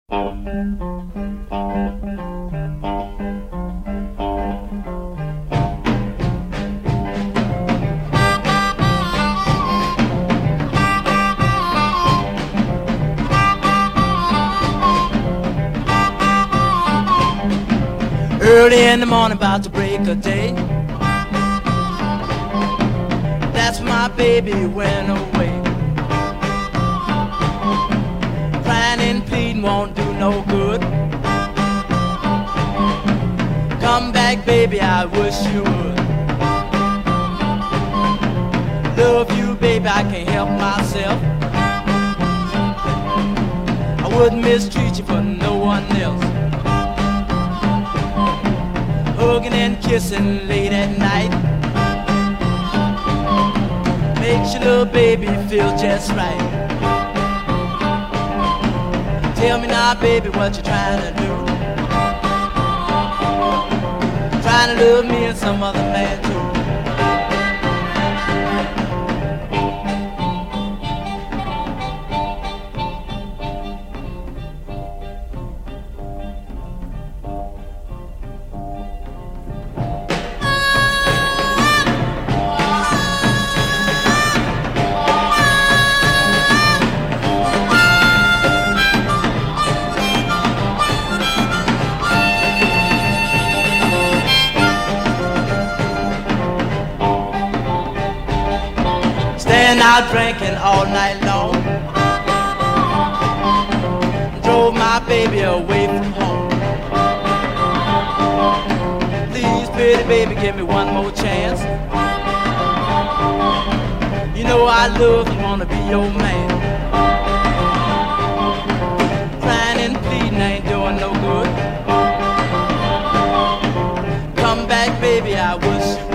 Early in the morning, about to break a day, that's my baby went away. Crying and pleading won't do no good. Come back, baby, I wish you would. Love you, baby, I can't help myself. I wouldn't mistreat you for no one else. Hugging and kissing late at night makes your little baby feel just right. Tell me now, baby, what you trying to do? Trying to love me and some other man too. Staying out drinking all night long, drove my baby away from home. Please, pretty baby, give me one more chance. You know I love and wanna be your man. Crying and pleading ain't doing no good. Come back, baby, I wish you